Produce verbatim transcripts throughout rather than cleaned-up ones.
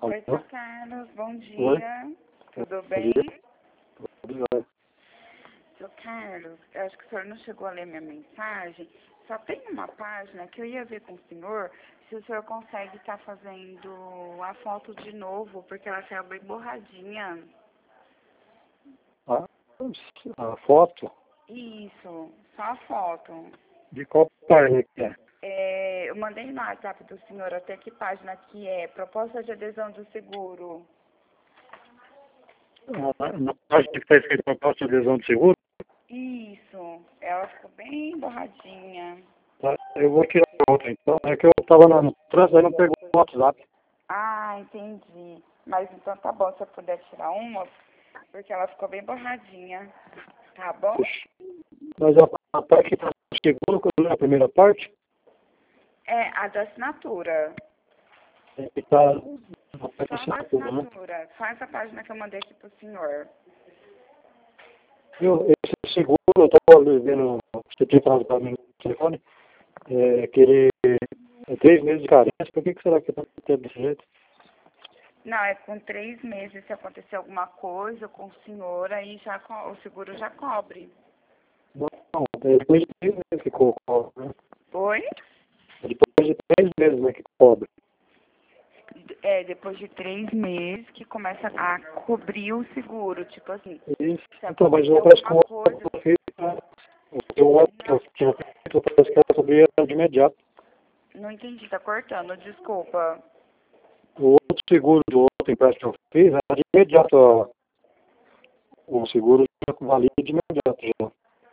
Oi, Alô? seu Carlos, bom Oi. dia. Tudo Bom bem? dia. Obrigado. Seu Carlos, eu acho que o senhor não chegou a ler minha mensagem. Só tem uma página que eu ia ver com o senhor se o senhor consegue estar fazendo a foto de novo, porque ela saiu bem borradinha. A, a foto Isso, só a foto. de qual página que é? É, eu mandei no WhatsApp do senhor até que página que é proposta de adesão do seguro. Ah, na página que está escrito proposta de adesão de seguro, Isso, ela ficou bem borradinha. tá? Eu vou tirar outra então. É que eu estava no trânsito, aí não pegou o WhatsApp. Ah, entendi. Mas então tá bom, se eu puder tirar uma, porque ela ficou bem borradinha. Tá bom? Mas a, a parte que está no seguro, que eu li a primeira parte, É, a da assinatura. é que está na parte Só da a da assinatura, né? assinatura. Só essa página que eu mandei aqui pro senhor. Eu, esse seguro, eu estava vendo, você tinha falado para mim no telefone, é, que ele é três meses de carência. Por que, que será que está desse jeito? Não, é com três meses. Se acontecer alguma coisa com o senhor, aí já co- o seguro já cobre. Não, é depois de três meses que co- cobre, né? Oi? É depois de três meses, né, que cobre. É, depois de três meses que começa a cobrir o seguro. Tipo assim, Isso. se Então, mas acontecer eu parece que o alguma outro coisa. que eu fiz, né, o outro que eu tinha feito, parece que ela subia de imediato. Não entendi, tá cortando, desculpa. O outro seguro do outro empréstimo que eu fiz, era de imediato, ó, o seguro já valia de imediato já.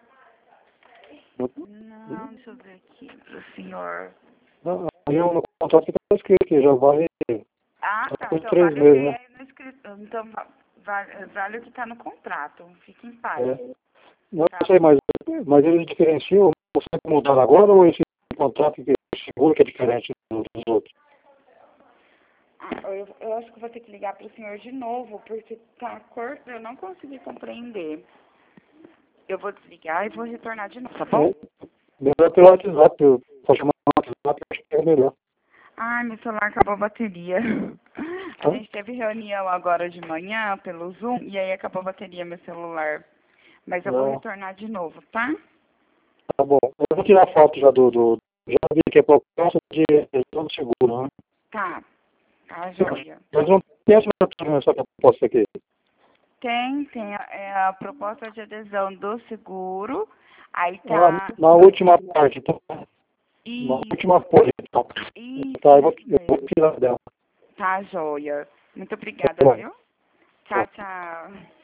Não, deixa eu ver aqui pro senhor. Não, aí eu no contrato que está escrito que já vale Ah, tá. depois de Então três vale o que meses, né? é no escrito. Então va- vale, vale o que tá no contrato. Fique em paz. É. Não Tá. sei, mas, mas eles diferenciam, você tem que mudar agora ou esse contrato que seguro que é diferente dos outros? Ah, eu, eu acho que vou ter que ligar pro senhor de novo, porque tá corto, eu não consegui compreender. Eu vou desligar e vou retornar de novo, tá bom? É, melhor pelo WhatsApp, eu posso chamar no WhatsApp, acho que é melhor. Ai, meu celular acabou a bateria. A Tá? gente teve reunião agora de manhã pelo Zoom e aí acabou a bateria meu celular. Mas eu vou Não, retornar de novo, tá? tá bom. Eu vou tirar foto já do, do já vi que é proposta de gestão de seguro, né? Tá. Tá, joia. Mas não tem essa proposta aqui. Tem, tem a, é a proposta de adesão do seguro. Aí Ah, tá. na última parte, então, na última Isso, folha, então. isso, Tá, eu vou, isso eu vou mesmo. tirar dela. Tá, joia. Muito Tá obrigada, bom. viu? Tchau, tchau.